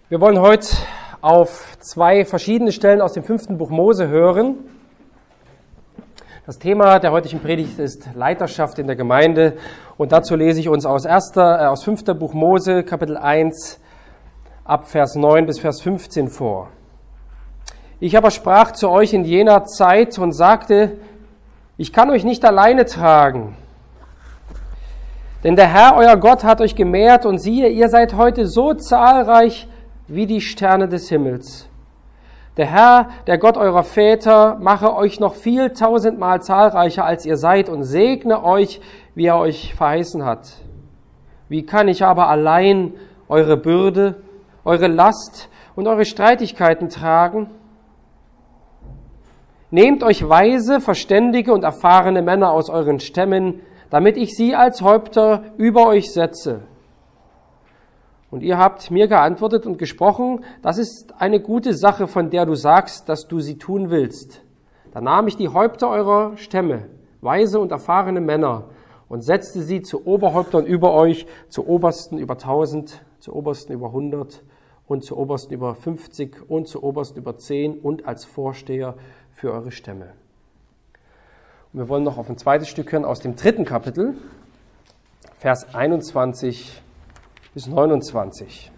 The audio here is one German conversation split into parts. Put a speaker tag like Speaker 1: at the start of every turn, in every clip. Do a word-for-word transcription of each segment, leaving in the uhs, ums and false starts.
Speaker 1: Wir wollen heute auf zwei verschiedene Stellen aus dem fünften Buch Mose hören. Das Thema der heutigen Predigt ist Leiterschaft in der Gemeinde und dazu lese ich uns aus erster, äh, aus fünften Buch Mose, Kapitel eins, ab Vers neun bis Vers fünfzehn vor. Ich aber sprach zu euch in jener Zeit und sagte, ich kann euch nicht alleine tragen, denn der Herr, euer Gott, hat euch gemehrt und siehe, ihr seid heute so zahlreich wie die Sterne des Himmels. Der Herr, der Gott eurer Väter, mache euch noch viel tausendmal zahlreicher, als ihr seid, und segne euch, wie er euch verheißen hat. Wie kann ich aber allein eure Bürde, eure Last und eure Streitigkeiten tragen? Nehmt euch weise, verständige und erfahrene Männer aus euren Stämmen, damit ich sie als Häupter über euch setze. Und ihr habt mir geantwortet und gesprochen, das ist eine gute Sache, von der du sagst, dass du sie tun willst. Da nahm ich die Häupter eurer Stämme, weise und erfahrene Männer, und setzte sie zu Oberhäuptern über euch, zu Obersten über tausend, zu Obersten über hundert und zu Obersten über fünfzig und zu Obersten über zehn und als Vorsteher für eure Stämme. Und wir wollen noch auf ein zweites Stück hören aus dem dritten Kapitel, Vers einundzwanzig bis neunundzwanzig.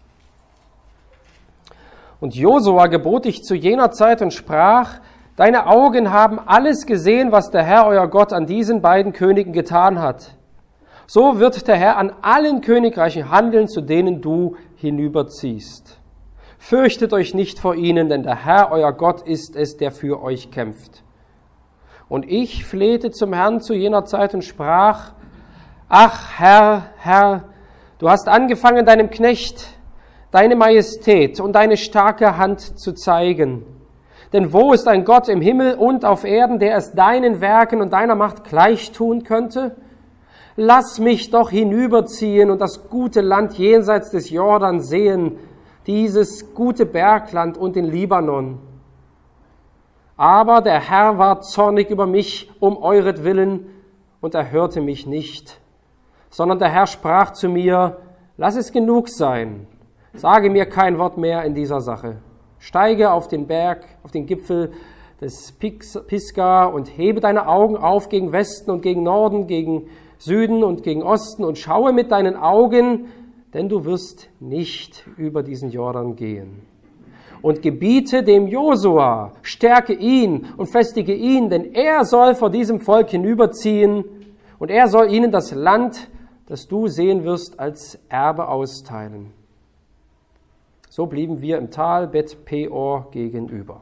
Speaker 1: Und Josua gebot ich zu jener Zeit und sprach, deine Augen haben alles gesehen, was der Herr, euer Gott, an diesen beiden Königen getan hat. So wird der Herr an allen Königreichen handeln, zu denen du hinüberziehst. Fürchtet euch nicht vor ihnen, denn der Herr, euer Gott, ist es, der für euch kämpft. Und ich flehte zum Herrn zu jener Zeit und sprach, ach Herr, Herr, du hast angefangen, deinem Knecht deine Majestät und deine starke Hand zu zeigen. Denn wo ist ein Gott im Himmel und auf Erden, der es deinen Werken und deiner Macht gleich tun könnte? Lass mich doch hinüberziehen und das gute Land jenseits des Jordan sehen, dieses gute Bergland und den Libanon. Aber der Herr war zornig über mich um euretwillen, und er hörte mich nicht. Sondern der Herr sprach zu mir, lass es genug sein, sage mir kein Wort mehr in dieser Sache. Steige auf den Berg, auf den Gipfel des Pisgah und hebe deine Augen auf gegen Westen und gegen Norden, gegen Süden und gegen Osten und schaue mit deinen Augen, denn du wirst nicht über diesen Jordan gehen. Und gebiete dem Josua, stärke ihn und festige ihn, denn er soll vor diesem Volk hinüberziehen und er soll ihnen das Land, das du sehen wirst, als Erbe austeilen. So blieben wir im Tal Bet Peor gegenüber.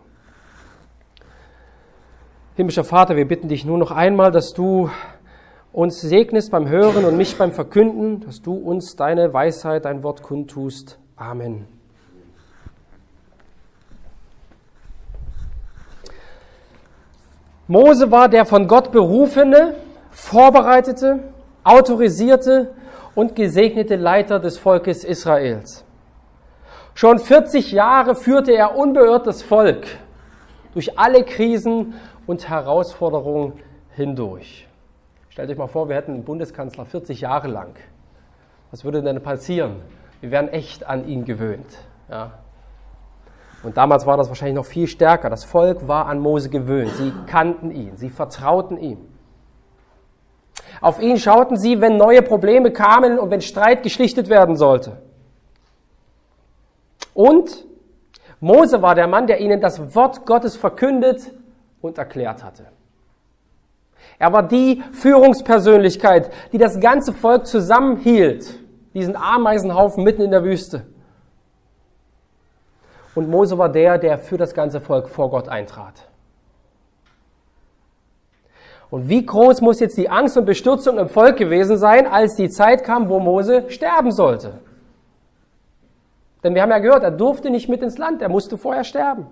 Speaker 1: Himmlischer Vater, wir bitten dich nur noch einmal, dass du uns segnest beim Hören und mich beim Verkünden, dass du uns deine Weisheit, dein Wort kundtust. Amen. Mose war der von Gott berufene, vorbereitete, autorisierte und gesegnete Leiter des Volkes Israels. Schon vierzig Jahre führte er unbeirrt das Volk durch alle Krisen und Herausforderungen hindurch. Stellt euch mal vor, wir hätten einen Bundeskanzler vierzig Jahre lang. Was würde denn passieren? Wir wären echt an ihn gewöhnt. Ja. Und damals war das wahrscheinlich noch viel stärker. Das Volk war an Mose gewöhnt. Sie kannten ihn, sie vertrauten ihm. Auf ihn schauten sie, wenn neue Probleme kamen und wenn Streit geschlichtet werden sollte. Und Mose war der Mann, der ihnen das Wort Gottes verkündet und erklärt hatte. Er war die Führungspersönlichkeit, die das ganze Volk zusammenhielt, diesen Ameisenhaufen mitten in der Wüste. Und Mose war der, der für das ganze Volk vor Gott eintrat. Und wie groß muss jetzt die Angst und Bestürzung im Volk gewesen sein, als die Zeit kam, wo Mose sterben sollte? Denn wir haben ja gehört, er durfte nicht mit ins Land, er musste vorher sterben.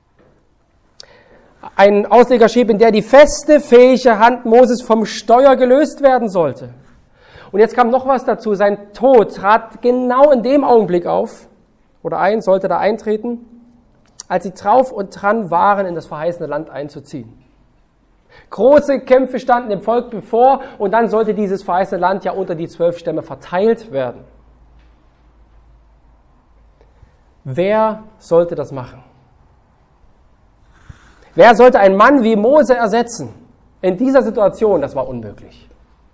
Speaker 1: Ein Ausleger schrieb, in der die feste, fähige Hand Moses vom Steuer gelöst werden sollte. Und jetzt kam noch was dazu, sein Tod trat genau in dem Augenblick auf, oder ein, sollte da eintreten, als sie drauf und dran waren, in das verheißene Land einzuziehen. Große Kämpfe standen dem Volk bevor und dann sollte dieses verheißene Land ja unter die zwölf Stämme verteilt werden. Wer sollte das machen? Wer sollte einen Mann wie Mose ersetzen? In dieser Situation, das war unmöglich.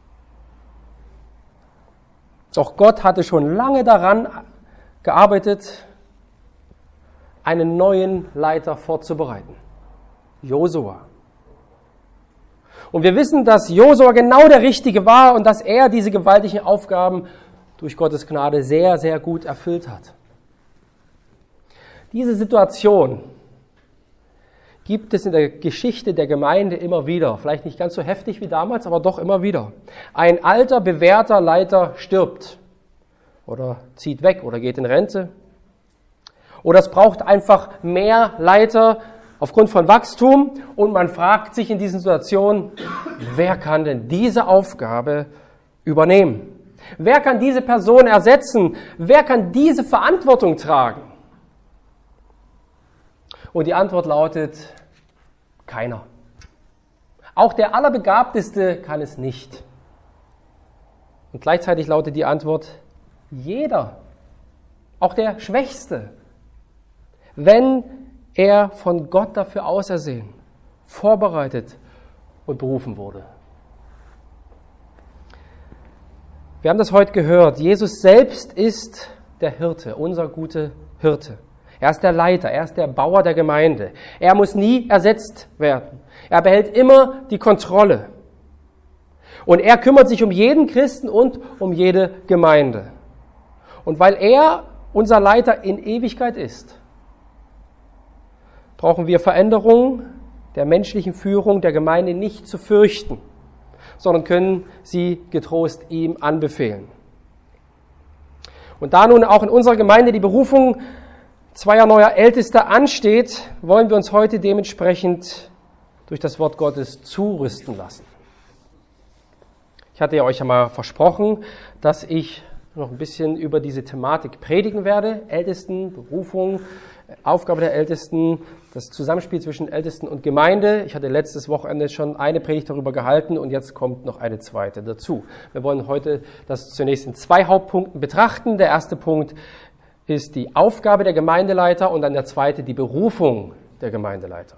Speaker 1: Doch Gott hatte schon lange daran gearbeitet, einen neuen Leiter vorzubereiten. Josua. Und wir wissen, dass Josua genau der Richtige war und dass er diese gewaltigen Aufgaben durch Gottes Gnade sehr, sehr gut erfüllt hat. Diese Situation gibt es in der Geschichte der Gemeinde immer wieder. Vielleicht nicht ganz so heftig wie damals, aber doch immer wieder. Ein alter, bewährter Leiter stirbt oder zieht weg oder geht in Rente. Oder es braucht einfach mehr Leiter aufgrund von Wachstum und man fragt sich in diesen Situationen, wer kann denn diese Aufgabe übernehmen? Wer kann diese Person ersetzen? Wer kann diese Verantwortung tragen? Und die Antwort lautet, keiner. Auch der Allerbegabteste kann es nicht. Und gleichzeitig lautet die Antwort, jeder, auch der Schwächste, wenn er von Gott dafür ausersehen, vorbereitet und berufen wurde. Wir haben das heute gehört. Jesus selbst ist der Hirte, unser guter Hirte. Er ist der Leiter, er ist der Bauer der Gemeinde. Er muss nie ersetzt werden. Er behält immer die Kontrolle. Und er kümmert sich um jeden Christen und um jede Gemeinde. Und weil er unser Leiter in Ewigkeit ist, brauchen wir Veränderungen der menschlichen Führung der Gemeinde nicht zu fürchten, sondern können sie getrost ihm anbefehlen. Und da nun auch in unserer Gemeinde die Berufung zweier neuer Ältester ansteht, wollen wir uns heute dementsprechend durch das Wort Gottes zurüsten lassen. Ich hatte ja euch ja mal versprochen, dass ich noch ein bisschen über diese Thematik predigen werde. Ältesten, Berufung, Aufgabe der Ältesten, das Zusammenspiel zwischen Ältesten und Gemeinde. Ich hatte letztes Wochenende schon eine Predigt darüber gehalten und jetzt kommt noch eine zweite dazu. Wir wollen heute das zunächst in zwei Hauptpunkten betrachten. Der erste Punkt ist die Aufgabe der Gemeindeleiter und dann der zweite die Berufung der Gemeindeleiter.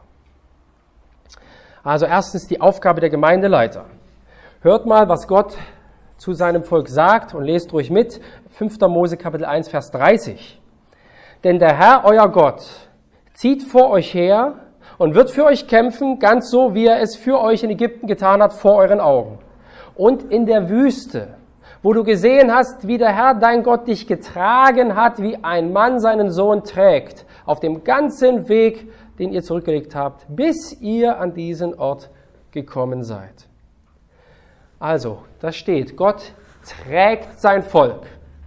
Speaker 1: Also erstens die Aufgabe der Gemeindeleiter. Hört mal, was Gott zu seinem Volk sagt und lest ruhig mit. fünfter Mose Kapitel eins, Vers dreißig. Denn der Herr, euer Gott, zieht vor euch her und wird für euch kämpfen, ganz so, wie er es für euch in Ägypten getan hat, vor euren Augen. Und in der Wüste, wo du gesehen hast, wie der Herr, dein Gott, dich getragen hat, wie ein Mann seinen Sohn trägt, auf dem ganzen Weg, den ihr zurückgelegt habt, bis ihr an diesen Ort gekommen seid. Also, da steht, Gott trägt sein Volk.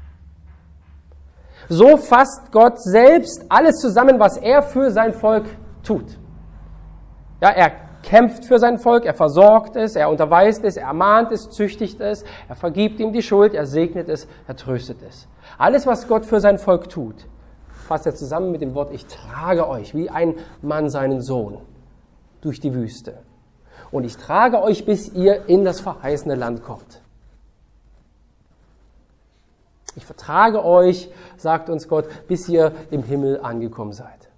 Speaker 1: So fasst Gott selbst alles zusammen, was er für sein Volk tut. Ja, er kämpft für sein Volk, er versorgt es, er unterweist es, er ermahnt es, züchtigt es, er vergibt ihm die Schuld, er segnet es, er tröstet es. Alles, was Gott für sein Volk tut, fasst er zusammen mit dem Wort, ich trage euch wie ein Mann seinen Sohn durch die Wüste. Und ich trage euch, bis ihr in das verheißene Land kommt. Ich vertrage euch, sagt uns Gott, bis ihr im Himmel angekommen seid.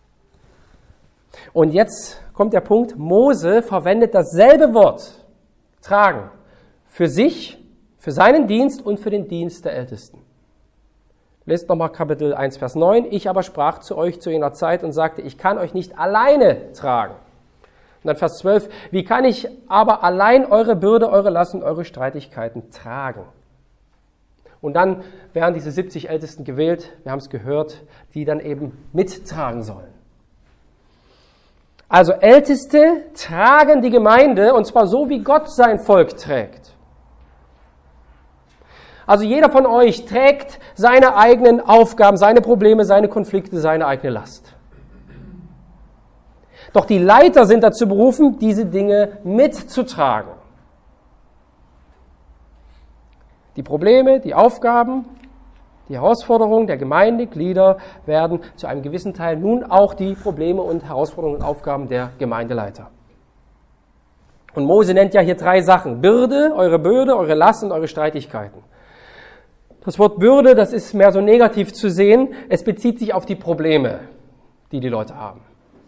Speaker 1: Und jetzt kommt der Punkt, Mose verwendet dasselbe Wort, tragen, für sich, für seinen Dienst und für den Dienst der Ältesten. Lest nochmal Kapitel eins, Vers neun. Ich aber sprach zu euch zu jener Zeit und sagte, ich kann euch nicht alleine tragen. Und dann Vers zwölf, wie kann ich aber allein eure Bürde, eure Last und eure Streitigkeiten tragen? Und dann werden diese siebzig Ältesten gewählt, wir haben es gehört, die dann eben mittragen sollen. Also Älteste tragen die Gemeinde und zwar so, wie Gott sein Volk trägt. Also jeder von euch trägt seine eigenen Aufgaben, seine Probleme, seine Konflikte, seine eigene Last. Doch die Leiter sind dazu berufen, diese Dinge mitzutragen. Die Probleme, die Aufgaben, die Herausforderungen der Gemeindeglieder werden zu einem gewissen Teil nun auch die Probleme und Herausforderungen und Aufgaben der Gemeindeleiter. Und Mose nennt ja hier drei Sachen. Bürde, eure Bürde, eure Last und eure Streitigkeiten. Das Wort Bürde, das ist mehr so negativ zu sehen. Es bezieht sich auf die Probleme, die die Leute haben.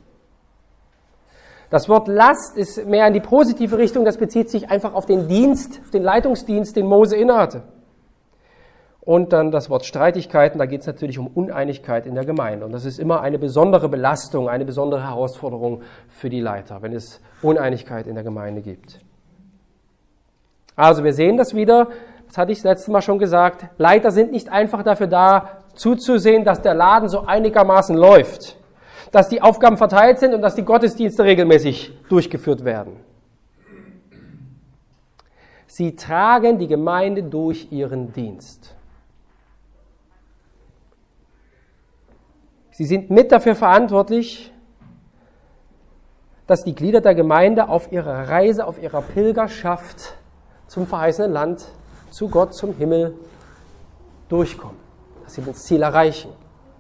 Speaker 1: Das Wort Last ist mehr in die positive Richtung. Das bezieht sich einfach auf den Dienst, auf den Leitungsdienst, den Mose innehatte. Und dann das Wort Streitigkeiten, da geht es natürlich um Uneinigkeit in der Gemeinde. Und das ist immer eine besondere Belastung, eine besondere Herausforderung für die Leiter, wenn es Uneinigkeit in der Gemeinde gibt. Also wir sehen das wieder, das hatte ich das letzte Mal schon gesagt, Leiter sind nicht einfach dafür da, zuzusehen, dass der Laden so einigermaßen läuft, dass die Aufgaben verteilt sind und dass die Gottesdienste regelmäßig durchgeführt werden. Sie tragen die Gemeinde durch ihren Dienst. Sie sind mit dafür verantwortlich, dass die Glieder der Gemeinde auf ihrer Reise, auf ihrer Pilgerschaft zum verheißenen Land, zu Gott, zum Himmel durchkommen, dass sie das Ziel erreichen.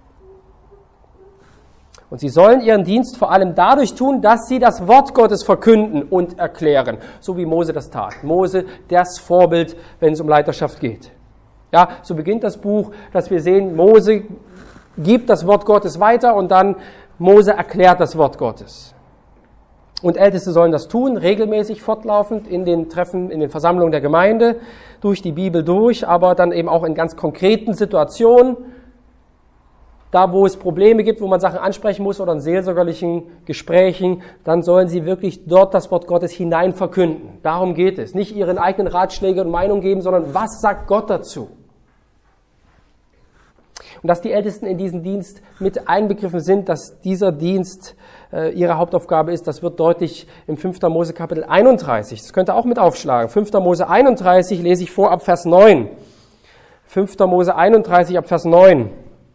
Speaker 1: Und sie sollen ihren Dienst vor allem dadurch tun, dass sie das Wort Gottes verkünden und erklären, so wie Mose das tat. Mose, das Vorbild, wenn es um Leiterschaft geht. Ja, so beginnt das Buch, dass wir sehen, Mose gibt das Wort Gottes weiter und dann Mose erklärt das Wort Gottes. Und Älteste sollen das tun, regelmäßig fortlaufend in den Treffen, in den Versammlungen der Gemeinde, durch die Bibel durch, aber dann eben auch in ganz konkreten Situationen, da wo es Probleme gibt, wo man Sachen ansprechen muss oder in seelsorgerlichen Gesprächen, dann sollen sie wirklich dort das Wort Gottes hinein verkünden. Darum geht es. Nicht ihren eigenen Ratschläge und Meinung geben, sondern was sagt Gott dazu? Und dass die Ältesten in diesen Dienst mit einbegriffen sind, dass dieser Dienst äh, ihre Hauptaufgabe ist, das wird deutlich im fünfter Mose Kapitel einunddreißig. Das könnt ihr auch mit aufschlagen. fünfter Mose einunddreißig lese ich vor ab Vers neun. fünfter Mose einunddreißig ab Vers neun.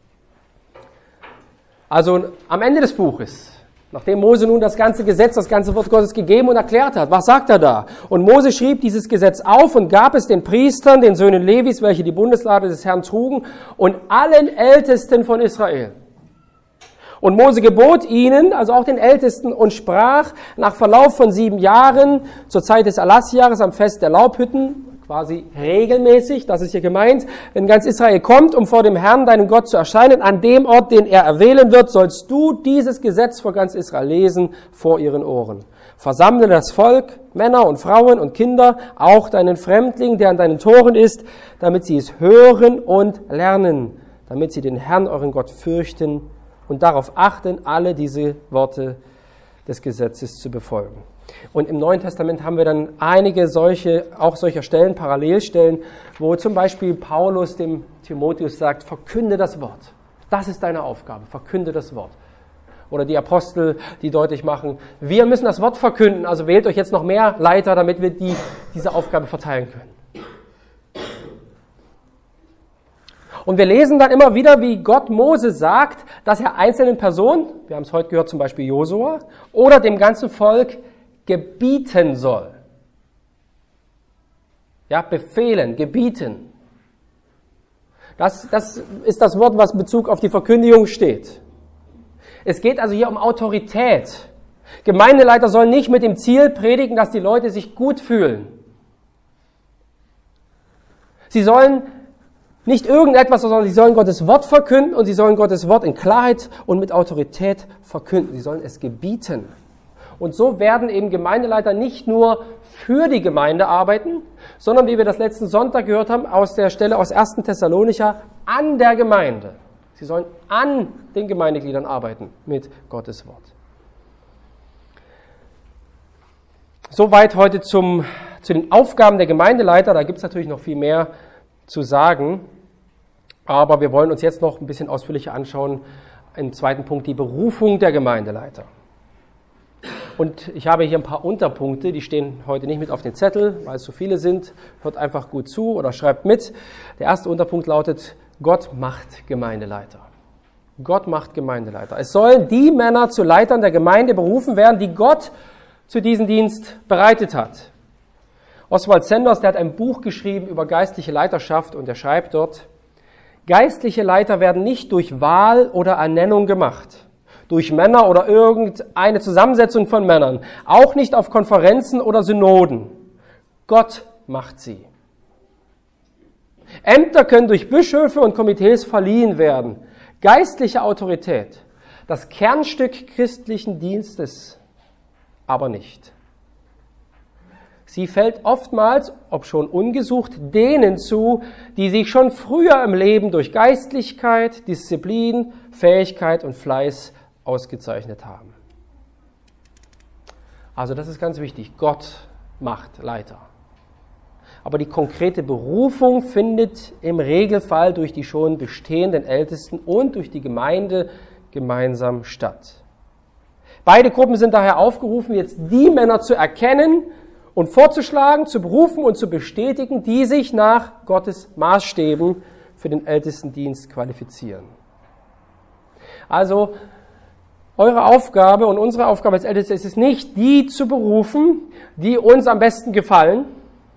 Speaker 1: Also am Ende des Buches, nachdem Mose nun das ganze Gesetz, das ganze Wort Gottes gegeben und erklärt hat, was sagt er da? Und Mose schrieb dieses Gesetz auf und gab es den Priestern, den Söhnen Levis, welche die Bundeslade des Herrn trugen, und allen Ältesten von Israel. Und Mose gebot ihnen, also auch den Ältesten, und sprach, nach Verlauf von sieben Jahren, zur Zeit des Erlassjahres am Fest der Laubhütten, quasi regelmäßig, das ist hier gemeint, wenn ganz Israel kommt, um vor dem Herrn, deinem Gott, zu erscheinen, an dem Ort, den er erwählen wird, sollst du dieses Gesetz vor ganz Israel lesen, vor ihren Ohren. Versammle das Volk, Männer und Frauen und Kinder, auch deinen Fremdling, der an deinen Toren ist, damit sie es hören und lernen, damit sie den Herrn, euren Gott, fürchten und darauf achten, alle diese Worte des Gesetzes zu befolgen. Und im Neuen Testament haben wir dann einige solche, auch solcher Stellen, Parallelstellen, wo zum Beispiel Paulus dem Timotheus sagt, verkünde das Wort. Das ist deine Aufgabe, verkünde das Wort. Oder die Apostel, die deutlich machen, wir müssen das Wort verkünden, also wählt euch jetzt noch mehr Leiter, damit wir die, diese Aufgabe verteilen können. Und wir lesen dann immer wieder, wie Gott Mose sagt, dass er einzelnen Personen, wir haben es heute gehört, zum Beispiel Josua, oder dem ganzen Volk gebieten soll. Ja, befehlen, gebieten. Das, das ist das Wort, was in Bezug auf die Verkündigung steht. Es geht also hier um Autorität. Gemeindeleiter sollen nicht mit dem Ziel predigen, dass die Leute sich gut fühlen. Sie sollen nicht irgendetwas, sondern sie sollen Gottes Wort verkünden und sie sollen Gottes Wort in Klarheit und mit Autorität verkünden. Sie sollen es gebieten. Und so werden eben Gemeindeleiter nicht nur für die Gemeinde arbeiten, sondern, wie wir das letzten Sonntag gehört haben, aus der Stelle aus ersten Thessalonicher, an der Gemeinde. Sie sollen an den Gemeindegliedern arbeiten mit Gottes Wort. Soweit heute zum, zu den Aufgaben der Gemeindeleiter. Da gibt es natürlich noch viel mehr zu sagen, aber wir wollen uns jetzt noch ein bisschen ausführlicher anschauen, im zweiten Punkt, die Berufung der Gemeindeleiter. Und ich habe hier ein paar Unterpunkte, die stehen heute nicht mit auf den Zettel, weil es so viele sind. Hört einfach gut zu oder schreibt mit. Der erste Unterpunkt lautet, Gott macht Gemeindeleiter. Gott macht Gemeindeleiter. Es sollen die Männer zu Leitern der Gemeinde berufen werden, die Gott zu diesem Dienst bereitet hat. Oswald Sanders, der hat ein Buch geschrieben über geistliche Leiterschaft und er schreibt dort, geistliche Leiter werden nicht durch Wahl oder Ernennung gemacht, durch Männer oder irgendeine Zusammensetzung von Männern, auch nicht auf Konferenzen oder Synoden. Gott macht sie. Ämter können durch Bischöfe und Komitees verliehen werden. Geistliche Autorität, das Kernstück christlichen Dienstes, aber nicht. Sie fällt oftmals, obschon ungesucht, denen zu, die sich schon früher im Leben durch Geistlichkeit, Disziplin, Fähigkeit und Fleiß ausgezeichnet haben. Also das ist ganz wichtig. Gott macht Leiter. Aber die konkrete Berufung findet im Regelfall durch die schon bestehenden Ältesten und durch die Gemeinde gemeinsam statt. Beide Gruppen sind daher aufgerufen, jetzt die Männer zu erkennen und vorzuschlagen, zu berufen und zu bestätigen, die sich nach Gottes Maßstäben für den Ältestendienst qualifizieren. Also eure Aufgabe und unsere Aufgabe als Älteste ist es nicht, die zu berufen, die uns am besten gefallen,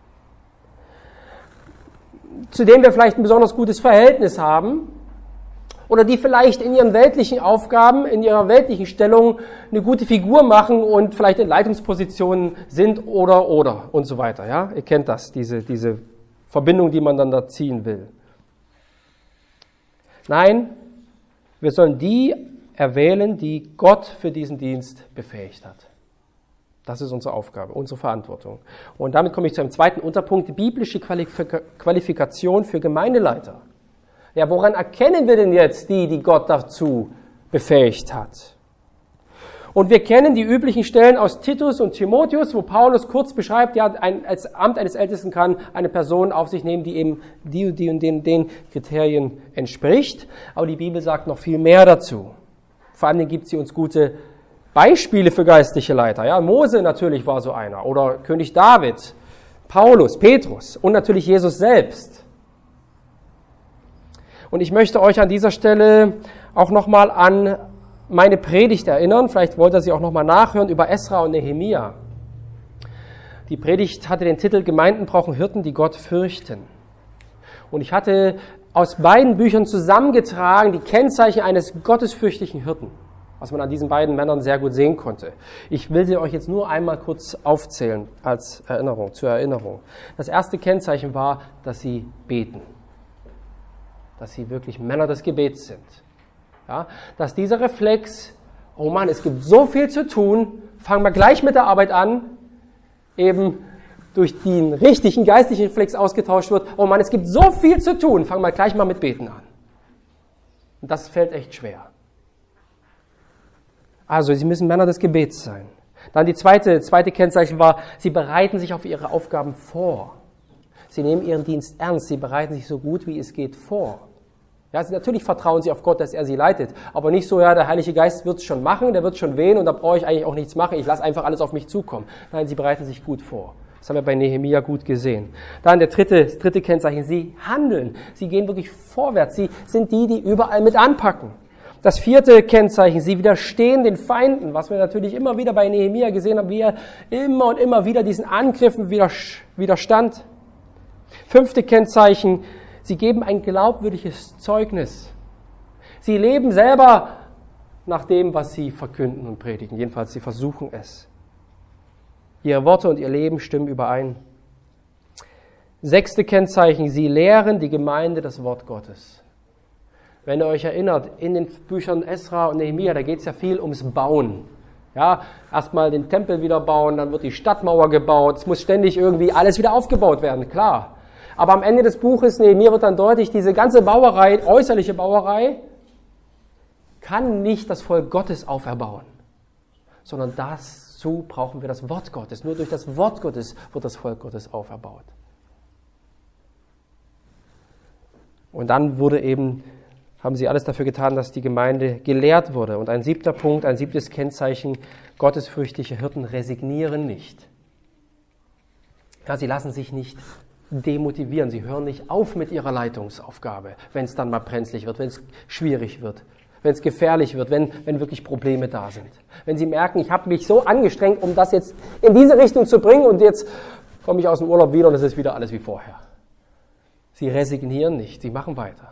Speaker 1: zu denen wir vielleicht ein besonders gutes Verhältnis haben oder die vielleicht in ihren weltlichen Aufgaben, in ihrer weltlichen Stellung eine gute Figur machen und vielleicht in Leitungspositionen sind oder oder und so weiter. Ja? Ihr kennt das, diese, diese Verbindung, die man dann da ziehen will. Nein, wir sollen die erwählen, die Gott für diesen Dienst befähigt hat. Das ist unsere Aufgabe, unsere Verantwortung. Und damit komme ich zu einem zweiten Unterpunkt, die biblische Qualifika- Qualifikation für Gemeindeleiter. Ja, woran erkennen wir denn jetzt die, die Gott dazu befähigt hat? Und wir kennen die üblichen Stellen aus Titus und Timotheus, wo Paulus kurz beschreibt, ja, ein, als Amt eines Ältesten kann eine Person auf sich nehmen, die eben die, die und den, den Kriterien entspricht. Aber die Bibel sagt noch viel mehr dazu. Vor allem gibt sie uns gute Beispiele für geistliche Leiter. Ja, Mose natürlich war so einer oder König David, Paulus, Petrus und natürlich Jesus selbst. Und ich möchte euch an dieser Stelle auch nochmal an meine Predigt erinnern. Vielleicht wollt ihr sie auch nochmal nachhören über Esra und Nehemia. Die Predigt hatte den Titel Gemeinden brauchen Hirten, die Gott fürchten. Und ich hatte aus beiden Büchern zusammengetragen die Kennzeichen eines gottesfürchtigen Hirten, was man an diesen beiden Männern sehr gut sehen konnte. Ich will sie euch jetzt nur einmal kurz aufzählen als Erinnerung, zur Erinnerung. Das erste Kennzeichen war, dass sie beten. Dass sie wirklich Männer des Gebets sind. Ja, dass dieser Reflex, oh Mann, es gibt so viel zu tun, fangen wir gleich mit der Arbeit an, eben durch den richtigen geistlichen Reflex ausgetauscht wird, oh Mann, es gibt so viel zu tun, fangen wir gleich mal mit Beten an. Und das fällt echt schwer. Also, sie müssen Männer des Gebets sein. Dann die zweite, zweite Kennzeichen war, sie bereiten sich auf ihre Aufgaben vor. Sie nehmen ihren Dienst ernst, sie bereiten sich so gut wie es geht vor. Ja, sie, natürlich vertrauen sie auf Gott, dass er sie leitet, aber nicht so, ja, der Heilige Geist wird es schon machen, der wird schon wehen und da brauche ich eigentlich auch nichts machen, ich lasse einfach alles auf mich zukommen. Nein, sie bereiten sich gut vor. Das haben wir bei Nehemia gut gesehen. Dann der dritte, das dritte Kennzeichen, sie handeln, sie gehen wirklich vorwärts, sie sind die, die überall mit anpacken. Das vierte Kennzeichen, sie widerstehen den Feinden, was wir natürlich immer wieder bei Nehemia gesehen haben, wie er immer und immer wieder diesen Angriffen widerstand. Fünfte Kennzeichen, sie geben ein glaubwürdiges Zeugnis. Sie leben selber nach dem, was sie verkünden und predigen. Jedenfalls, sie versuchen es. Ihre Worte und ihr Leben stimmen überein. Sechste Kennzeichen, sie lehren die Gemeinde das Wort Gottes. Wenn ihr euch erinnert, in den Büchern Esra und Nehemia, da geht es ja viel ums Bauen. Ja, erstmal den Tempel wieder bauen, dann wird die Stadtmauer gebaut. Es muss ständig irgendwie alles wieder aufgebaut werden, klar. Aber am Ende des Buches Nehemia wird dann deutlich, diese ganze Bauerei, äußerliche Bauerei, kann nicht das Volk Gottes auferbauen, sondern dazu brauchen wir das Wort Gottes. Nur durch das Wort Gottes wird das Volk Gottes auferbaut. Und dann wurde eben, haben sie alles dafür getan, dass die Gemeinde gelehrt wurde. Und ein siebter Punkt, ein siebtes Kennzeichen, gottesfürchtige Hirten resignieren nicht. Ja, sie lassen sich nicht demotivieren. Sie hören nicht auf mit ihrer Leitungsaufgabe, wenn es dann mal brenzlig wird, wenn es schwierig wird, wenn es gefährlich wird, wenn, wenn wirklich Probleme da sind. Wenn sie merken, ich habe mich so angestrengt, um das jetzt in diese Richtung zu bringen und jetzt komme ich aus dem Urlaub wieder und es ist wieder alles wie vorher. Sie resignieren nicht, sie machen weiter.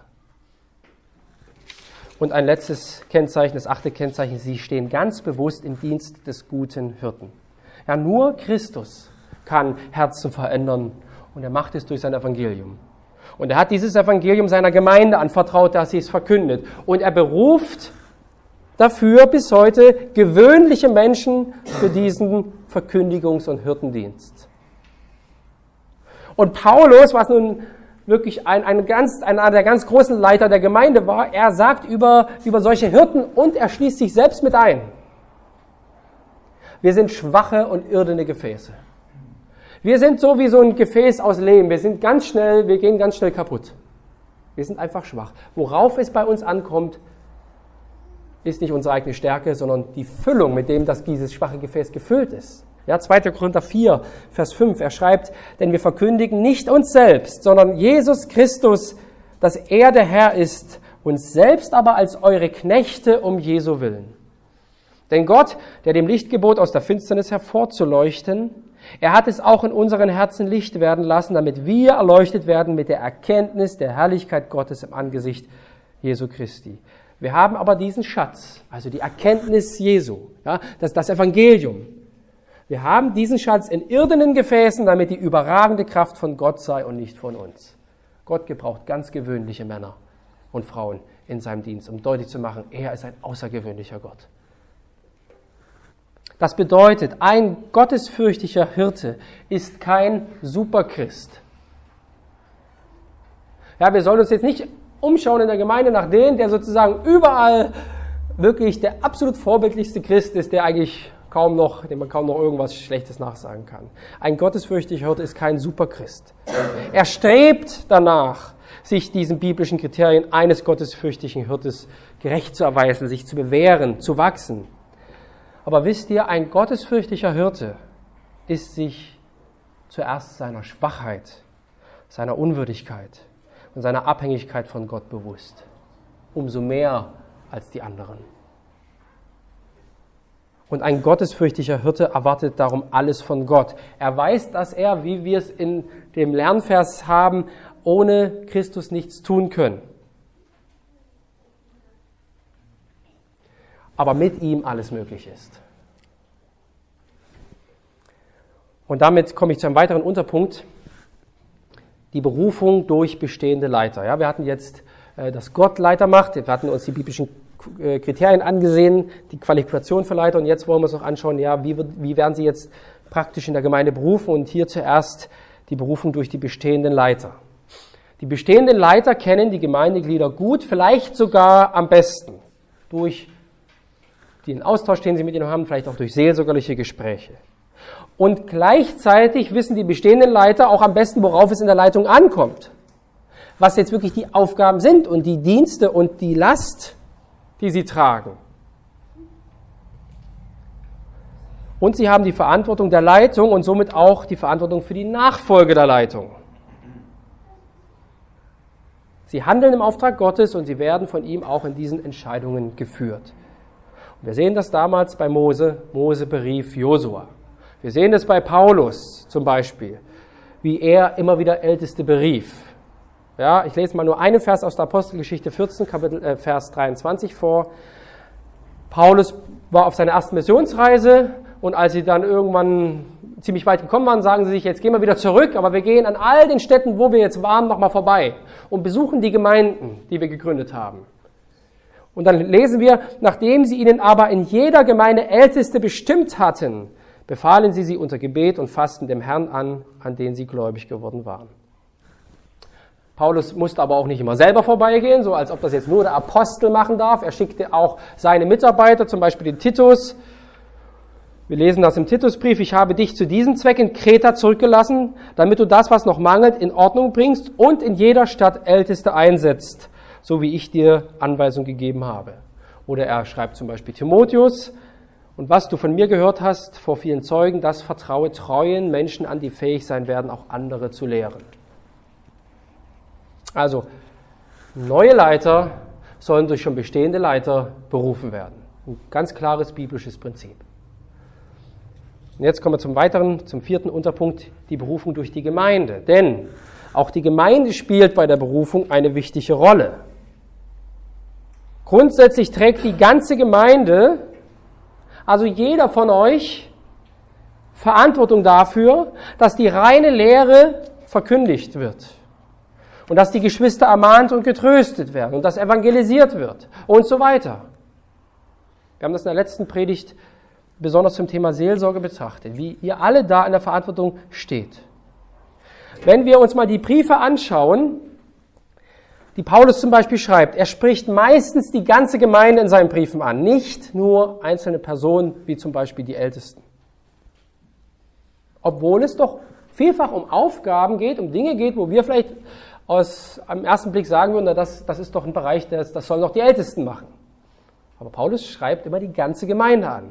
Speaker 1: Und ein letztes Kennzeichen, das achte Kennzeichen, sie stehen ganz bewusst im Dienst des guten Hirten. Ja, nur Christus kann Herzen verändern und er macht es durch sein Evangelium. Und er hat dieses Evangelium seiner Gemeinde anvertraut, dass sie es verkündet. Und er beruft dafür bis heute gewöhnliche Menschen für diesen Verkündigungs- und Hirtendienst. Und Paulus, was nun wirklich ein, ein ganz, einer der ganz großen Leiter der Gemeinde war, er sagt über, über solche Hirten und er schließt sich selbst mit ein. Wir sind schwache und irdene Gefäße. Wir sind so wie so ein Gefäß aus Lehm. Wir sind ganz schnell, wir gehen ganz schnell kaputt. Wir sind einfach schwach. Worauf es bei uns ankommt, ist nicht unsere eigene Stärke, sondern die Füllung, mit dem das dieses schwache Gefäß gefüllt ist. Ja, zweiter Korinther vier, Vers fünf, er schreibt, denn wir verkündigen nicht uns selbst, sondern Jesus Christus, dass er der Herr ist, uns selbst aber als eure Knechte um Jesu willen. Denn Gott, der dem Licht gebot, aus der Finsternis hervorzuleuchten, er hat es auch in unseren Herzen Licht werden lassen, damit wir erleuchtet werden mit der Erkenntnis der Herrlichkeit Gottes im Angesicht Jesu Christi. Wir haben aber diesen Schatz, also die Erkenntnis Jesu, ja, das, das Evangelium. Wir haben diesen Schatz in irdenen Gefäßen, damit die überragende Kraft von Gott sei und nicht von uns. Gott gebraucht ganz gewöhnliche Männer und Frauen in seinem Dienst, um deutlich zu machen, er ist ein außergewöhnlicher Gott. Das bedeutet, ein gottesfürchtiger Hirte ist kein Superchrist. Ja, wir sollen uns jetzt nicht umschauen in der Gemeinde nach dem, der sozusagen überall wirklich der absolut vorbildlichste Christ ist, der eigentlich kaum noch, dem man kaum noch irgendwas Schlechtes nachsagen kann. Ein gottesfürchtiger Hirte ist kein Superchrist. Er strebt danach, sich diesen biblischen Kriterien eines gottesfürchtigen Hirtes gerecht zu erweisen, sich zu bewähren, zu wachsen. Aber wisst ihr, ein gottesfürchtiger Hirte ist sich zuerst seiner Schwachheit, seiner Unwürdigkeit und seiner Abhängigkeit von Gott bewusst. Umso mehr als die anderen. Und ein gottesfürchtiger Hirte erwartet darum alles von Gott. Er weiß, dass er, wie wir es in dem Lernvers haben, ohne Christus nichts tun können. Aber mit ihm alles möglich ist. Und damit komme ich zu einem weiteren Unterpunkt, die Berufung durch bestehende Leiter. Ja, wir hatten jetzt, äh, dass Gott Leiter macht, wir hatten uns die biblischen äh, Kriterien angesehen, die Qualifikation für Leiter, und jetzt wollen wir uns noch anschauen, ja, wie, wird, wie werden sie jetzt praktisch in der Gemeinde berufen, und hier zuerst die Berufung durch die bestehenden Leiter. Die bestehenden Leiter kennen die Gemeindeglieder gut, vielleicht sogar am besten durch den Austausch, den sie mit ihnen haben, vielleicht auch durch seelsorgerliche Gespräche. Und gleichzeitig wissen die bestehenden Leiter auch am besten, worauf es in der Leitung ankommt. Was jetzt wirklich die Aufgaben sind und die Dienste und die Last, die sie tragen. Und sie haben die Verantwortung der Leitung und somit auch die Verantwortung für die Nachfolge der Leitung. Sie handeln im Auftrag Gottes und sie werden von ihm auch in diesen Entscheidungen geführt. Wir sehen das damals bei Mose. Mose berief Josua. Wir sehen das bei Paulus zum Beispiel, wie er immer wieder Älteste berief. Ja, ich lese mal nur einen Vers aus der Apostelgeschichte vierzehn, Kapitel, äh, Vers dreiundzwanzig vor. Paulus war auf seiner ersten Missionsreise und als sie dann irgendwann ziemlich weit gekommen waren, sagen sie sich, jetzt gehen wir wieder zurück, aber wir gehen an all den Städten, wo wir jetzt waren, nochmal vorbei und besuchen die Gemeinden, die wir gegründet haben. Und dann lesen wir, nachdem sie ihnen aber in jeder Gemeinde Älteste bestimmt hatten, befahlen sie sie unter Gebet und Fasten dem Herrn an, an den sie gläubig geworden waren. Paulus musste aber auch nicht immer selber vorbeigehen, so als ob das jetzt nur der Apostel machen darf. Er schickte auch seine Mitarbeiter, zum Beispiel den Titus. Wir lesen das im Titusbrief: Ich habe dich zu diesem Zweck in Kreta zurückgelassen, damit du das, was noch mangelt, in Ordnung bringst und in jeder Stadt Älteste einsetzt, so wie ich dir Anweisung gegeben habe. Oder er schreibt zum Beispiel Timotheus: Und was du von mir gehört hast vor vielen Zeugen, das vertraue treuen Menschen an, die fähig sein werden, auch andere zu lehren. Also, neue Leiter sollen durch schon bestehende Leiter berufen werden. Ein ganz klares biblisches Prinzip. Und jetzt kommen wir zum weiteren, zum vierten Unterpunkt, die Berufung durch die Gemeinde. Denn auch die Gemeinde spielt bei der Berufung eine wichtige Rolle. Grundsätzlich trägt die ganze Gemeinde, also jeder von euch, Verantwortung dafür, dass die reine Lehre verkündigt wird. Und dass die Geschwister ermahnt und getröstet werden und dass evangelisiert wird und so weiter. Wir haben das in der letzten Predigt besonders zum Thema Seelsorge betrachtet, wie ihr alle da in der Verantwortung steht. Wenn wir uns mal die Briefe anschauen, die Paulus zum Beispiel schreibt, er spricht meistens die ganze Gemeinde in seinen Briefen an, nicht nur einzelne Personen, wie zum Beispiel die Ältesten. Obwohl es doch vielfach um Aufgaben geht, um Dinge geht, wo wir vielleicht aus am ersten Blick sagen würden, na, das, das ist doch ein Bereich, das, das sollen doch die Ältesten machen. Aber Paulus schreibt immer die ganze Gemeinde an.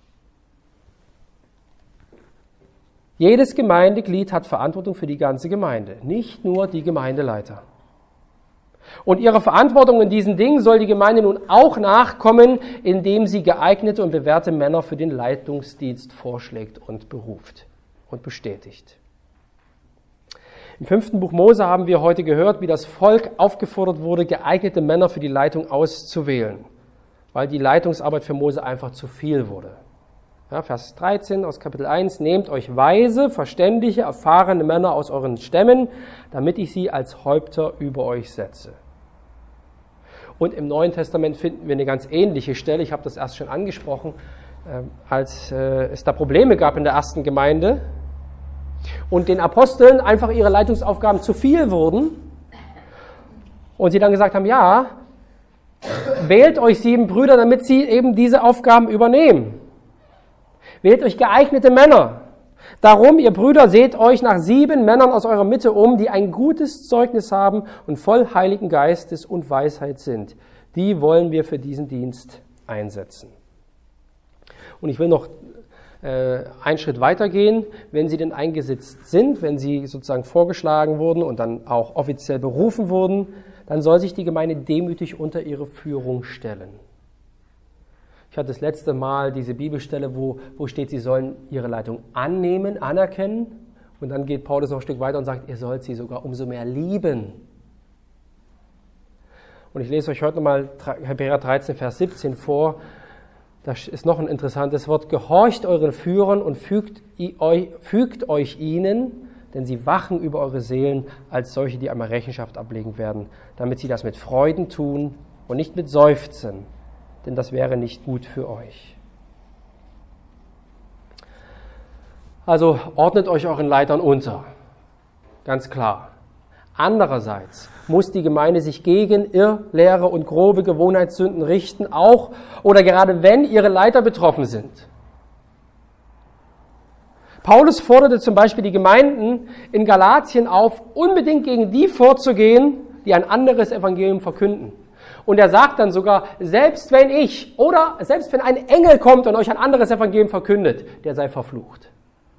Speaker 1: Jedes Gemeindeglied hat Verantwortung für die ganze Gemeinde, nicht nur die Gemeindeleiter. Und ihrer Verantwortung in diesen Dingen soll die Gemeinde nun auch nachkommen, indem sie geeignete und bewährte Männer für den Leitungsdienst vorschlägt und beruft und bestätigt. Im fünften Buch Mose haben wir heute gehört, wie das Volk aufgefordert wurde, geeignete Männer für die Leitung auszuwählen, weil die Leitungsarbeit für Mose einfach zu viel wurde. Ja, Vers dreizehn aus Kapitel eins, nehmt euch weise, verständige, erfahrene Männer aus euren Stämmen, damit ich sie als Häupter über euch setze. Und im Neuen Testament finden wir eine ganz ähnliche Stelle, ich habe das erst schon angesprochen, äh, als äh, es da Probleme gab in der ersten Gemeinde und den Aposteln einfach ihre Leitungsaufgaben zu viel wurden und sie dann gesagt haben, ja, wählt euch sieben Brüder, damit sie eben diese Aufgaben übernehmen. Wählt euch geeignete Männer. Darum, ihr Brüder, seht euch nach sieben Männern aus eurer Mitte um, die ein gutes Zeugnis haben und voll Heiligen Geistes und Weisheit sind. Die wollen wir für diesen Dienst einsetzen. Und ich will noch äh, einen Schritt weitergehen. Wenn sie denn eingesetzt sind, wenn sie sozusagen vorgeschlagen wurden und dann auch offiziell berufen wurden, dann soll sich die Gemeinde demütig unter ihre Führung stellen. Ich hatte das letzte Mal diese Bibelstelle, wo, wo steht, sie sollen ihre Leitung annehmen, anerkennen. Und dann geht Paulus noch ein Stück weiter und sagt, ihr sollt sie sogar umso mehr lieben. Und ich lese euch heute nochmal Hebräer dreizehn, Vers siebzehn vor. Da ist noch ein interessantes Wort. Gehorcht euren Führern und fügt, euch, fügt euch ihnen, denn sie wachen über eure Seelen als solche, die einmal Rechenschaft ablegen werden, damit sie das mit Freuden tun und nicht mit Seufzen. Denn das wäre nicht gut für euch. Also ordnet euch euren Leitern unter, ganz klar. Andererseits muss die Gemeinde sich gegen Irrlehre und grobe Gewohnheitssünden richten, auch oder gerade wenn ihre Leiter betroffen sind. Paulus forderte zum Beispiel die Gemeinden in Galatien auf, unbedingt gegen die vorzugehen, die ein anderes Evangelium verkünden. Und er sagt dann sogar, selbst wenn ich oder selbst wenn ein Engel kommt und euch ein anderes Evangelium verkündet, der sei verflucht.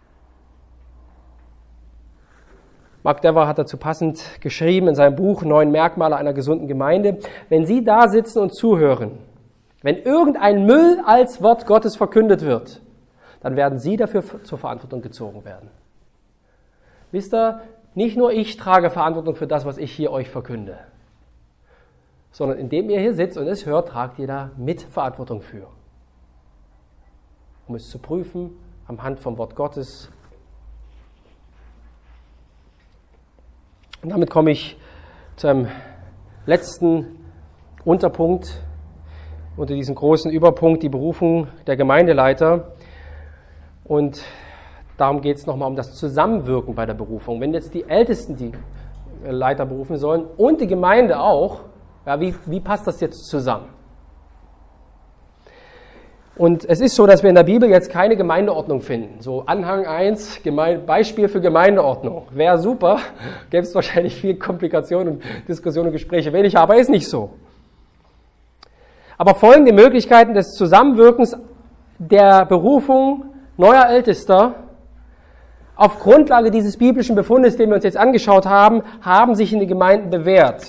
Speaker 1: Mark Dever hat dazu passend geschrieben in seinem Buch Neun Merkmale einer gesunden Gemeinde, wenn Sie da sitzen und zuhören, wenn irgendein Müll als Wort Gottes verkündet wird, dann werden Sie dafür zur Verantwortung gezogen werden. Wisst ihr, nicht nur ich trage Verantwortung für das, was ich hier euch verkünde, sondern indem ihr hier sitzt und es hört, tragt ihr da mit Verantwortung für. Um es zu prüfen, am Hand vom Wort Gottes. Und damit komme ich zu einem letzten Unterpunkt unter diesem großen Überpunkt, die Berufung der Gemeindeleiter. Und darum geht es nochmal um das Zusammenwirken bei der Berufung. Wenn jetzt die Ältesten die Leiter berufen sollen und die Gemeinde auch, ja, wie, wie passt das jetzt zusammen? Und es ist so, dass wir in der Bibel jetzt keine Gemeindeordnung finden. So Anhang eins, Gemeinde, Beispiel für Gemeindeordnung. Wäre super, gäbe es wahrscheinlich viel Komplikationen und Diskussionen und Gespräche weniger, aber ist nicht so. Aber folgende Möglichkeiten des Zusammenwirkens der Berufung neuer Ältester auf Grundlage dieses biblischen Befundes, den wir uns jetzt angeschaut haben, haben sich in den Gemeinden bewährt.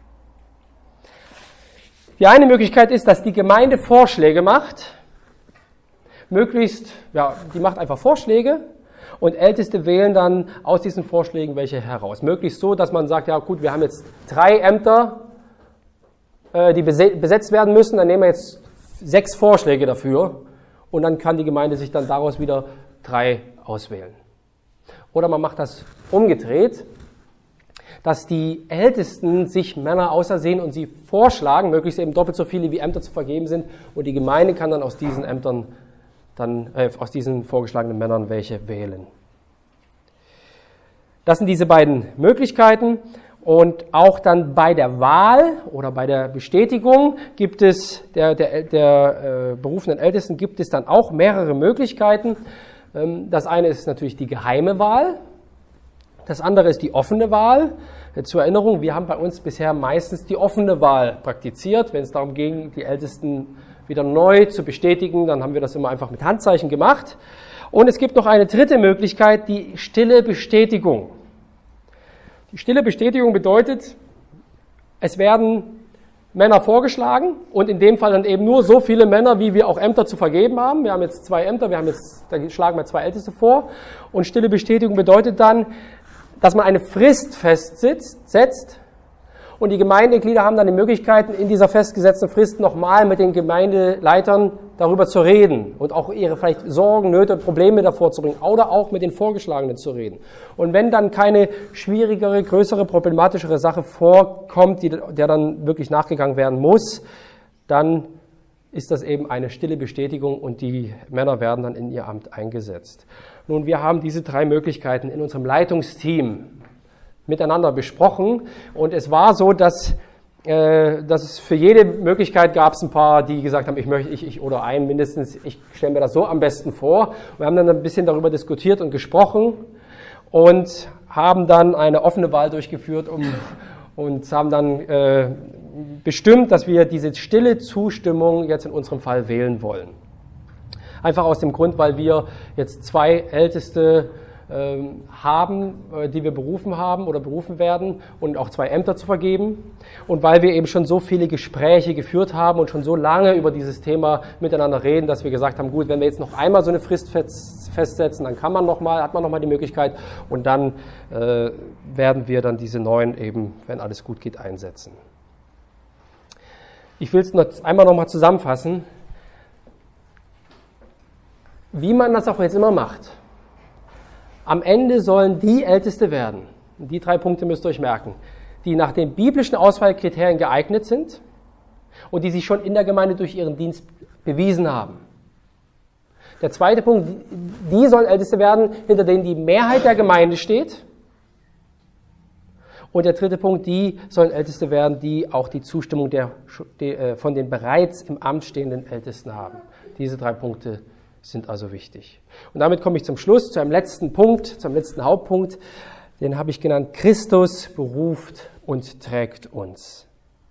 Speaker 1: Die eine Möglichkeit ist, dass die Gemeinde Vorschläge macht, möglichst, ja, die macht einfach Vorschläge und Älteste wählen dann aus diesen Vorschlägen welche heraus. Möglichst so, dass man sagt, ja gut, wir haben jetzt drei Ämter, äh, die besetzt werden müssen, dann nehmen wir jetzt sechs Vorschläge dafür und dann kann die Gemeinde sich dann daraus wieder drei auswählen. Oder man macht das umgedreht. dass die Ältesten sich Männer ausersehen und sie vorschlagen, möglichst eben doppelt so viele wie Ämter zu vergeben sind, und die Gemeinde kann dann aus diesen Ämtern, dann, äh, aus diesen vorgeschlagenen Männern welche wählen. Das sind diese beiden Möglichkeiten. Und auch dann bei der Wahl oder bei der Bestätigung gibt es, der, der, der äh, berufenen Ältesten gibt es dann auch mehrere Möglichkeiten. Ähm, das eine ist natürlich die geheime Wahl. Das andere ist die offene Wahl. Äh, zur Erinnerung, wir haben bei uns bisher meistens die offene Wahl praktiziert. Wenn es darum ging, die Ältesten wieder neu zu bestätigen, dann haben wir das immer einfach mit Handzeichen gemacht. Und es gibt noch eine dritte Möglichkeit, die stille Bestätigung. Die stille Bestätigung bedeutet, es werden Männer vorgeschlagen und in dem Fall dann eben nur so viele Männer, wie wir auch Ämter zu vergeben haben. Wir haben jetzt zwei Ämter, wir haben jetzt, da schlagen wir zwei Älteste vor. Und stille Bestätigung bedeutet dann, dass man eine Frist festsetzt und die Gemeindeglieder haben dann die Möglichkeit, in dieser festgesetzten Frist nochmal mit den Gemeindeleitern darüber zu reden und auch ihre vielleicht Sorgen, Nöte und Probleme davor zu bringen oder auch mit den Vorgeschlagenen zu reden. Und wenn dann keine schwierigere, größere, problematischere Sache vorkommt, die, der dann wirklich nachgegangen werden muss, dann ist das eben eine stille Bestätigung und die Männer werden dann in ihr Amt eingesetzt. Nun, wir haben diese drei Möglichkeiten in unserem Leitungsteam miteinander besprochen und es war so, dass, äh, dass es für jede Möglichkeit gab es ein paar, die gesagt haben, ich möchte, ich, ich oder einen mindestens, ich stelle mir das so am besten vor. Wir haben dann ein bisschen darüber diskutiert und gesprochen und haben dann eine offene Wahl durchgeführt um, und haben dann äh, bestimmt, dass wir diese stille Zustimmung jetzt in unserem Fall wählen wollen. Einfach aus dem Grund, weil wir jetzt zwei Älteste haben, die wir berufen haben oder berufen werden und auch zwei Ämter zu vergeben und weil wir eben schon so viele Gespräche geführt haben und schon so lange über dieses Thema miteinander reden, dass wir gesagt haben, gut, wenn wir jetzt noch einmal so eine Frist festsetzen, dann kann man noch mal, hat man noch mal die Möglichkeit und dann äh, werden wir dann diese neuen eben, wenn alles gut geht, einsetzen. Ich will es noch einmal noch mal zusammenfassen, wie man das auch jetzt immer macht. Am Ende sollen die Älteste werden, die drei Punkte müsst ihr euch merken, die nach den biblischen Auswahlkriterien geeignet sind und die sich schon in der Gemeinde durch ihren Dienst bewiesen haben. Der zweite Punkt, die sollen Älteste werden, hinter denen die Mehrheit der Gemeinde steht. Und der dritte Punkt, die sollen Älteste werden, die auch die Zustimmung der, der, von den bereits im Amt stehenden Ältesten haben. Diese drei Punkte sind also wichtig. Und damit komme ich zum Schluss, zu einem letzten Punkt, zum letzten Hauptpunkt. Den habe ich genannt, Christus beruft und trägt uns.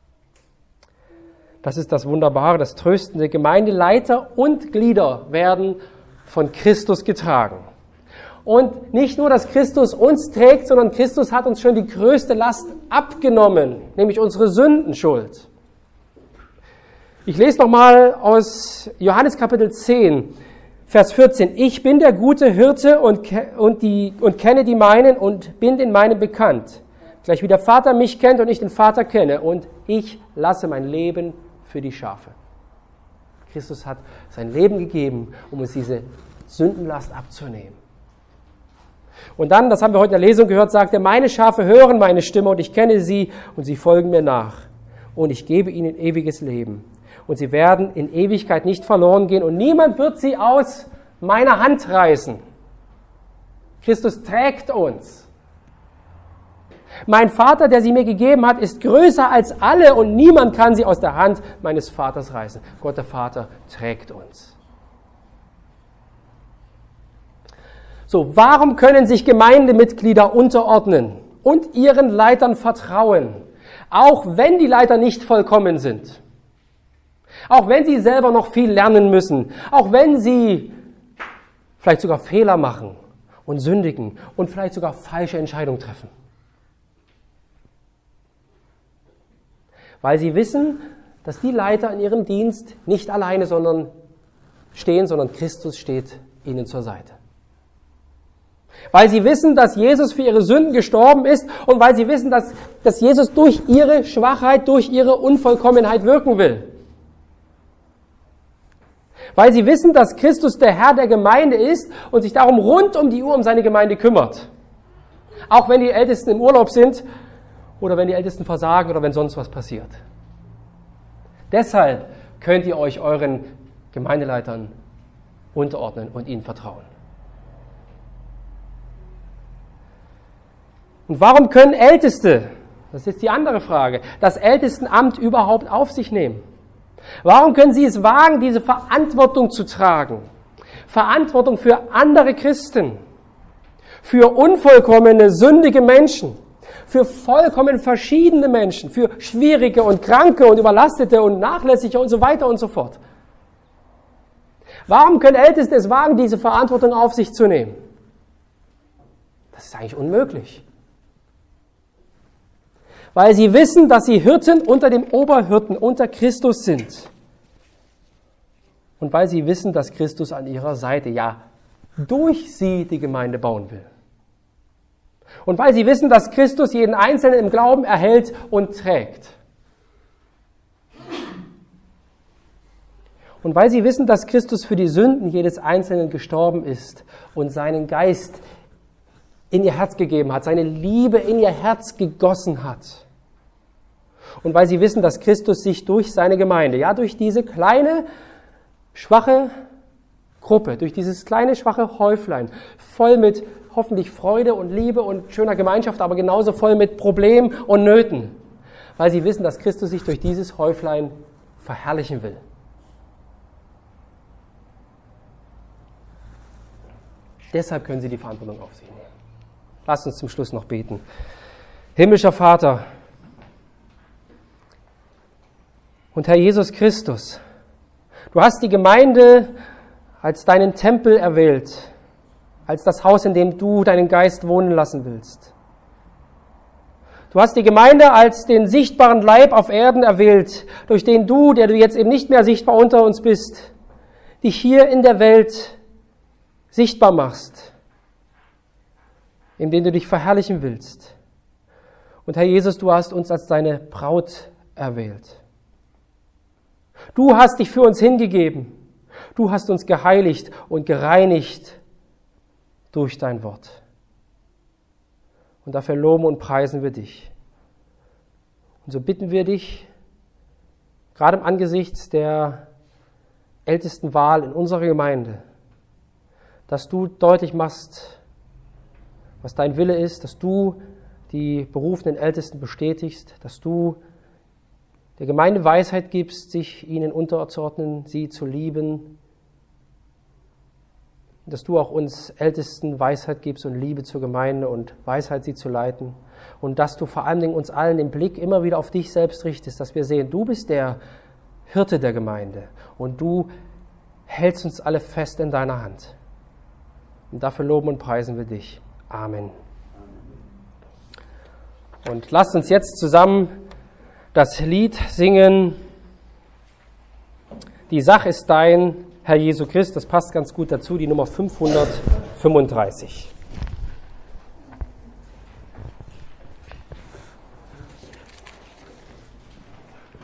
Speaker 1: Das ist das Wunderbare, das Tröstende. Gemeindeleiter und Glieder werden von Christus getragen. Und nicht nur, dass Christus uns trägt, sondern Christus hat uns schon die größte Last abgenommen, nämlich unsere Sündenschuld. Ich lese nochmal aus Johannes Kapitel zehn, Vers vierzehn. Ich bin der gute Hirte und, und, die, und kenne die meinen und bin den meinen bekannt. Gleich wie der Vater mich kennt und ich den Vater kenne. Und ich lasse mein Leben für die Schafe. Christus hat sein Leben gegeben, um uns diese Sündenlast abzunehmen. Und dann, das haben wir heute in der Lesung gehört, sagt er, meine Schafe hören meine Stimme und ich kenne sie und sie folgen mir nach. Und ich gebe ihnen ewiges Leben. Und sie werden in Ewigkeit nicht verloren gehen und niemand wird sie aus meiner Hand reißen. Christus trägt uns. Mein Vater, der sie mir gegeben hat, ist größer als alle und niemand kann sie aus der Hand meines Vaters reißen. Gott der Vater trägt uns. So, warum können sich Gemeindemitglieder unterordnen und ihren Leitern vertrauen, auch wenn die Leiter nicht vollkommen sind? Auch wenn sie selber noch viel lernen müssen, auch wenn sie vielleicht sogar Fehler machen und sündigen und vielleicht sogar falsche Entscheidungen treffen. Weil sie wissen, dass die Leiter in ihrem Dienst nicht alleine sondern stehen, sondern Christus steht ihnen zur Seite. Weil sie wissen, dass Jesus für ihre Sünden gestorben ist und weil sie wissen, dass, dass Jesus durch ihre Schwachheit, durch ihre Unvollkommenheit wirken will. Weil sie wissen, dass Christus der Herr der Gemeinde ist und sich darum rund um die Uhr um seine Gemeinde kümmert. Auch wenn die Ältesten im Urlaub sind, oder wenn die Ältesten versagen oder wenn sonst was passiert. Deshalb könnt ihr euch euren Gemeindeleitern unterordnen und ihnen vertrauen. Und warum können Älteste, das ist die andere Frage, das Ältestenamt überhaupt auf sich nehmen? Warum können sie es wagen, diese Verantwortung zu tragen? Verantwortung für andere Christen, für unvollkommene, sündige Menschen, für vollkommen verschiedene Menschen, für schwierige und kranke und überlastete und nachlässige und so weiter und so fort. Warum können Älteste es wagen, diese Verantwortung auf sich zu nehmen? Das ist eigentlich unmöglich. Weil sie wissen, dass sie Hirten unter dem Oberhirten, unter Christus sind. Und weil sie wissen, dass Christus an ihrer Seite, ja, durch sie die Gemeinde bauen will. Und weil sie wissen, dass Christus jeden Einzelnen im Glauben erhält und trägt. Und weil sie wissen, dass Christus für die Sünden jedes Einzelnen gestorben ist und seinen Geist in ihr Herz gegeben hat, seine Liebe in ihr Herz gegossen hat. Und weil sie wissen, dass Christus sich durch seine Gemeinde, ja, durch diese kleine, schwache Gruppe, durch dieses kleine, schwache Häuflein, voll mit hoffentlich Freude und Liebe und schöner Gemeinschaft, aber genauso voll mit Problemen und Nöten. Weil sie wissen, dass Christus sich durch dieses Häuflein verherrlichen will. Deshalb können sie die Verantwortung auf sich nehmen. Lasst uns zum Schluss noch beten. Himmlischer Vater und Herr Jesus Christus, du hast die Gemeinde als deinen Tempel erwählt, als das Haus, in dem du deinen Geist wohnen lassen willst. Du hast die Gemeinde als den sichtbaren Leib auf Erden erwählt, durch den du, der du jetzt eben nicht mehr sichtbar unter uns bist, dich hier in der Welt sichtbar machst, indem du dich verherrlichen willst. Und Herr Jesus, du hast uns als deine Braut erwählt. Du hast dich für uns hingegeben. Du hast uns geheiligt und gereinigt durch dein Wort. Und dafür loben und preisen wir dich. Und so bitten wir dich, gerade im Angesicht der ältesten Wahl in unserer Gemeinde, dass du deutlich machst, was dein Wille ist, dass du die berufenen Ältesten bestätigst, dass du der Gemeinde Weisheit gibst, sich ihnen unterzuordnen, sie zu lieben, dass du auch uns Ältesten Weisheit gibst und Liebe zur Gemeinde und Weisheit, sie zu leiten, und dass du vor allen Dingen uns allen den Blick immer wieder auf dich selbst richtest, dass wir sehen, du bist der Hirte der Gemeinde und du hältst uns alle fest in deiner Hand. Und dafür loben und preisen wir dich. Amen. Und lasst uns jetzt zusammen das Lied singen. Die Sache ist dein, Herr Jesu Christ. Das passt ganz gut dazu, die Nummer fünfhundertfünfunddreißig.